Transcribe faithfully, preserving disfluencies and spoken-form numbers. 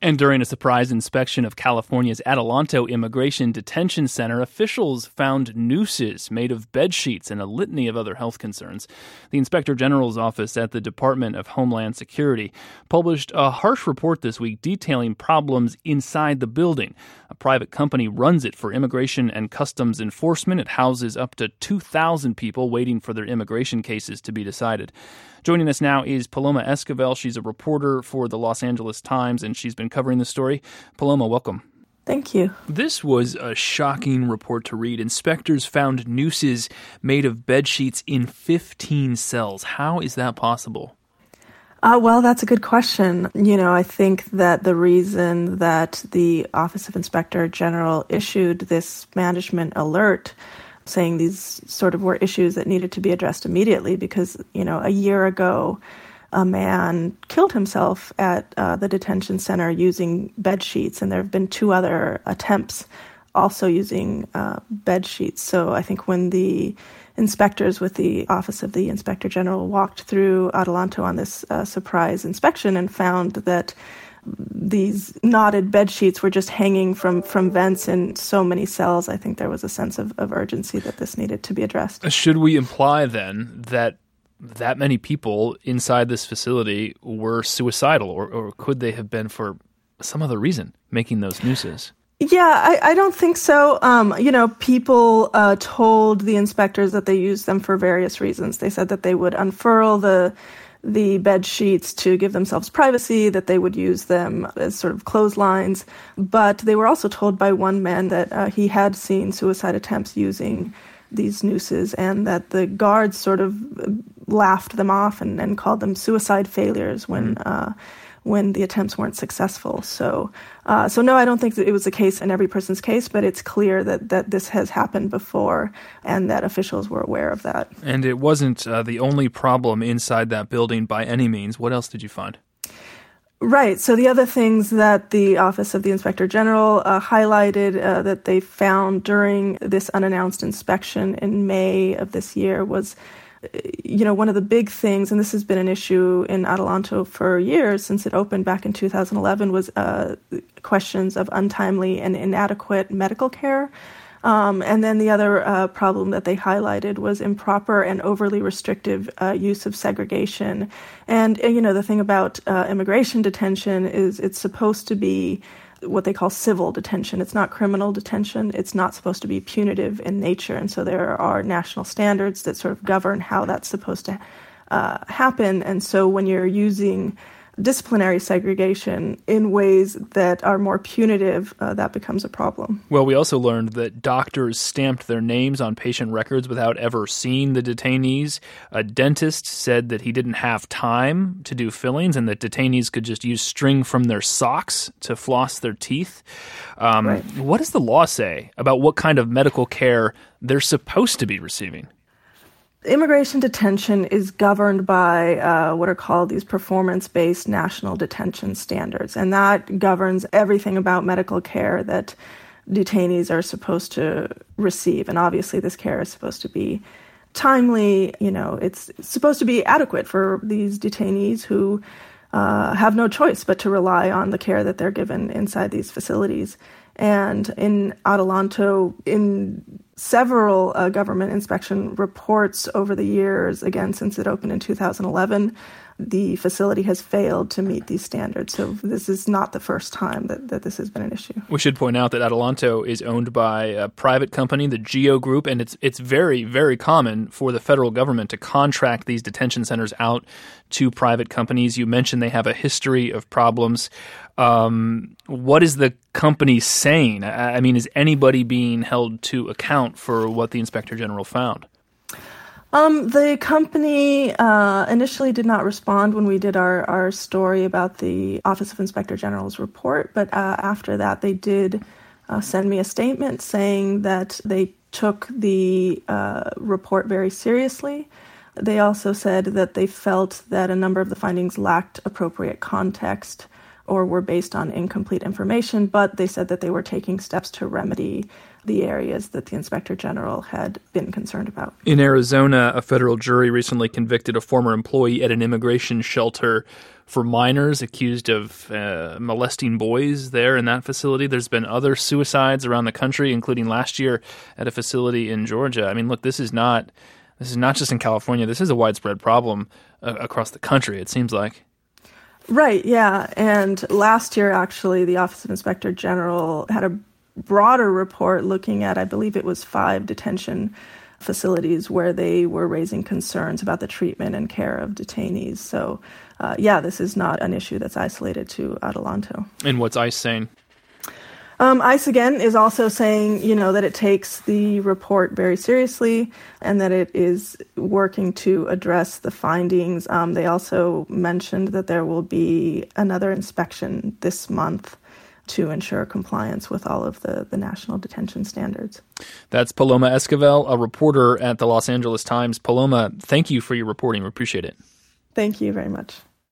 And during a surprise inspection of California's Adelanto Immigration Detention Center, officials found nooses made of bed sheets and a litany of other health concerns. The Inspector General's office at the Department of Homeland Security published a harsh report this week detailing problems inside the building. A private company runs it for Immigration and Customs Enforcement. It houses up to two thousand people waiting for their immigration cases to be decided. Joining us now is Paloma Esquivel. She's a reporter for the Los Angeles Times, and she's been covering the story. Paloma, welcome. Thank you. This was a shocking report to read. Inspectors found nooses made of bed sheets in fifteen cells. How is that possible? Uh, well, that's a good question. You know, I think that the reason that the Office of Inspector General issued this management alert saying these sort of were issues that needed to be addressed immediately because, you know, a year ago, a man killed himself at uh, the detention center using bed sheets, and there have been two other attempts also using uh, bed sheets. So I think when the inspectors with the Office of the Inspector General walked through Adelanto on this uh, surprise inspection and found that these knotted bed sheets were just hanging from, from vents in so many cells, I think there was a sense of, of urgency that this needed to be addressed. Should we imply then that that many people inside this facility were suicidal, or, or could they have been for some other reason making those nooses? Yeah, I, I don't think so. Um, you know, people uh, told the inspectors that they used them for various reasons. They said that they would unfurl the the bed sheets to give themselves privacy, that they would use them as sort of clotheslines. But they were also told by one man that uh, he had seen suicide attempts using these nooses and that the guards sort of laughed them off and, and called them suicide failures when mm. uh, when the attempts weren't successful. So, uh, so no, I don't think that it was the case in every person's case, but it's clear that, that this has happened before and that officials were aware of that. And it wasn't uh, the only problem inside that building by any means. What else did you find? Right. So the other things that the Office of the Inspector General uh, highlighted uh, that they found during this unannounced inspection in May of this year was, you know, one of the big things, and this has been an issue in Adelanto for years since it opened back in two thousand eleven, was uh, questions of untimely and inadequate medical care. Um, and then the other uh, problem that they highlighted was improper and overly restrictive uh, use of segregation. And, you know, the thing about uh, immigration detention is it's supposed to be what they call civil detention. It's not criminal detention. It's not supposed to be punitive in nature. And so there are national standards that sort of govern how that's supposed to uh, happen. And so when you're using disciplinary segregation in ways that are more punitive, uh, that becomes a problem. Well, we also learned that doctors stamped their names on patient records without ever seeing the detainees. A dentist said that he didn't have time to do fillings and that detainees could just use string from their socks to floss their teeth. Um, right. What does the law say about what kind of medical care they're supposed to be receiving? Immigration detention is governed by uh, what are called these performance-based national detention standards, and that governs everything about medical care that detainees are supposed to receive. And obviously this care is supposed to be timely, you know, it's supposed to be adequate for these detainees who uh, have no choice but to rely on the care that they're given inside these facilities. And in Adelanto, in several uh, government inspection reports over the years, again, since it opened in two thousand eleven, the facility has failed to meet these standards. So this is not the first time that, that this has been an issue. We should point out that Adelanto is owned by a private company, the GEO Group, and it's it's very, very common for the federal government to contract these detention centers out to private companies. You mentioned they have a history of problems. Um, what is the company saying? I, I mean, is anybody being held to account for what the Inspector General found? Um, the company uh, initially did not respond when we did our, our story about the Office of Inspector General's report, but uh, after that they did uh, send me a statement saying that they took the uh, report very seriously. They also said that they felt that a number of the findings lacked appropriate context. or were based on incomplete information, but they said that they were taking steps to remedy the areas that the Inspector General had been concerned about. In Arizona, a federal jury recently convicted a former employee at an immigration shelter for minors accused of uh, molesting boys there in that facility. There's been other suicides around the country, including last year at a facility in Georgia. I mean, look, this is not this is not just in California. This is a widespread problem uh, across the country, it seems like. Right, yeah. And last year, actually, the Office of Inspector General had a broader report looking at, I believe it was five detention facilities where they were raising concerns about the treatment and care of detainees. So, uh, yeah, this is not an issue that's isolated to Adelanto. And what's ICE saying? Um, ICE, again, is also saying, you know, that it takes the report very seriously and that it is working to address the findings. Um, they also mentioned that there will be another inspection this month to ensure compliance with all of the, the national detention standards. That's Paloma Esquivel, a reporter at the Los Angeles Times. Paloma, thank you for your reporting. We appreciate it. Thank you very much.